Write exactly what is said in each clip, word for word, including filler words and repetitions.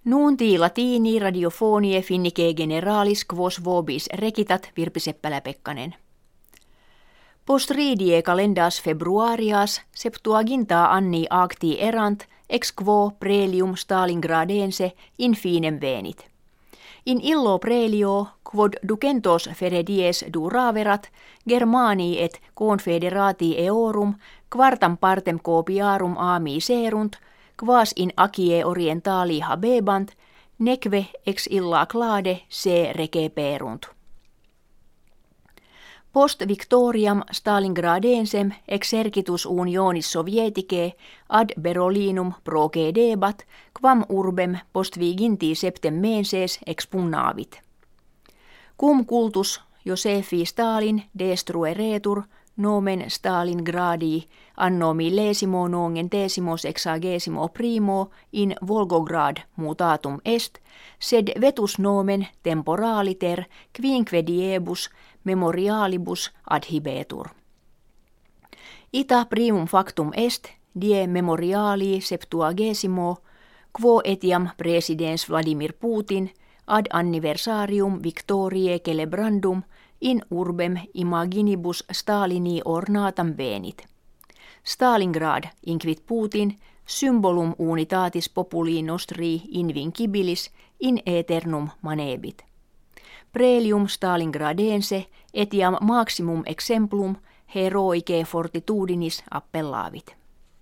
Nuuntii latini radiofonie finnike generalis quos vobis recitat Virpi Seppälä-Pekkanen. Post ridie calendas februarias septuaginta anni acti erant ex quo prelium Stalingradense in finem venit. In illo prelio quod ducentos fere dies duraverat Germanii et confederati eorum quartam partem copiarum ami serunt quas in acie orientali habebant neque ex illa clade se receperunt. Post victoriam Stalingradensem exercitus unionis sovieticae ad Berolinum procedebat quam urbem post viginti septem menses expugnavit. Cum cultus Josefi Stalin destrueretur nomen Stalingradii anno millesimo nongentesimo sexagesimo primo in Volgograd mutatum est, sed vetus nomen temporaliter quinque diebus memorialibus adhibetur. Ita primum factum est die memoriali septuagesimo quo etiam presidens Vladimir Putin ad anniversarium victoriae celebrandum in urbem imaginibus Stalini ornatam venit. Stalingrad inquit Putin symbolum unitatis populi nostri invincibilis in aeternum manebit. Prelium Stalingradense etiam maximum exemplum heroicae fortitudinis appellavit.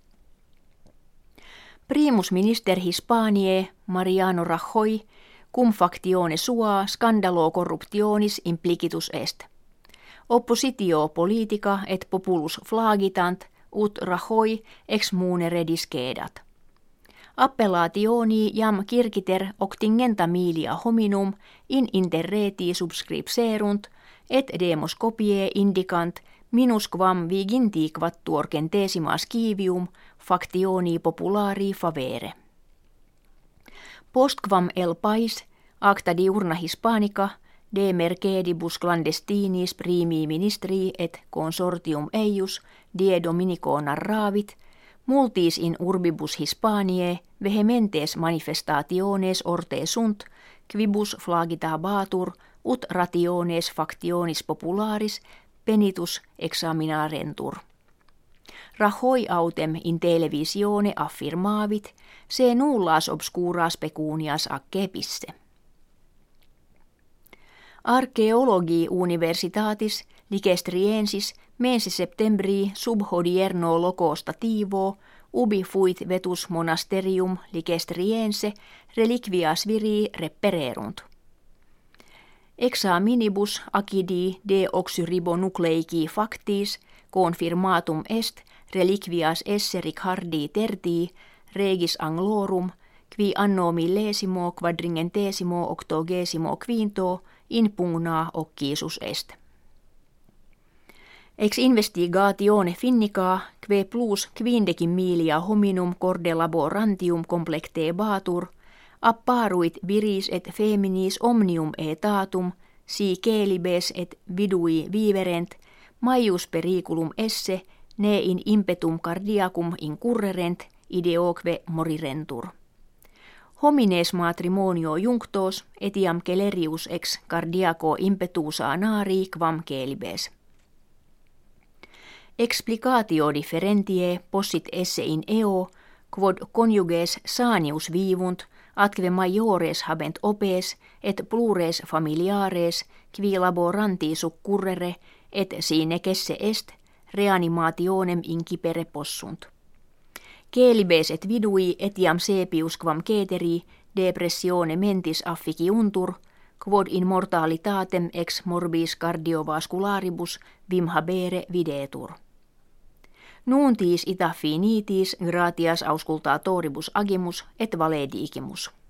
Primus minister Hispaniae Mariano Rajoy cum factione sua scandalo corruptionis implicitus est. Oppositio politica et populus flagitant ut Rajoy ex munere discedat. Appellationi jam circiter octingenta milia hominum in interreti subscripserunt et demos copie indicant minusquam viginti quattuor centesima scivium factioni populari favere. Postquam el pais acta diurna Hispanica de mercedibus clandestinis primi ministri et consortium eius die dominico narravit multis in urbibus Hispaniae vehementes manifestationes orte sunt quibus flagitabatur ut rationes factionis popularis penitus examinarentur. Rajoy autem in televisione affirmavit se nullas obscuras pecunias accepisse. Archaeologii universitatis Licestriensis mensi septembri sub hodierno loco stativo ubi fuit vetus monasterium Licestriense reliquias viri repererunt. Examinibus acidi de oxyribonucleici factis confirmatum est reliquias esse Richardii tertii regis Anglorum qui anno millesimo quadringentesimo octogesimo quinto in pugna occisus est. Ex investigatione finnica que plus quindecim milia hominum corde laborantium complectebatur apparuit viris et feminis omnium aetatum si celibes et vidui viverent maius periculum esse ne in impetum cardiacum incurrerent ideoque morirentur. Homines matrimonio junctos etiam celerius ex cardiaco impetusa nari quam celibes. Explicatio differentie possit esse in eo quod conjuges sanius vivunt atque maiores habent opes et plures familiares qui laboranti succurrere et sine kesse est reanimationem incipere possunt. Celibes et vidui etiam sepius quam ceteri depressione mentis afficiuntur quod in mortalitatem ex morbis cardiovascularibus vim habere videtur. Nuuntis ita finitis gratias auscultatoribus agimus et valedigimus.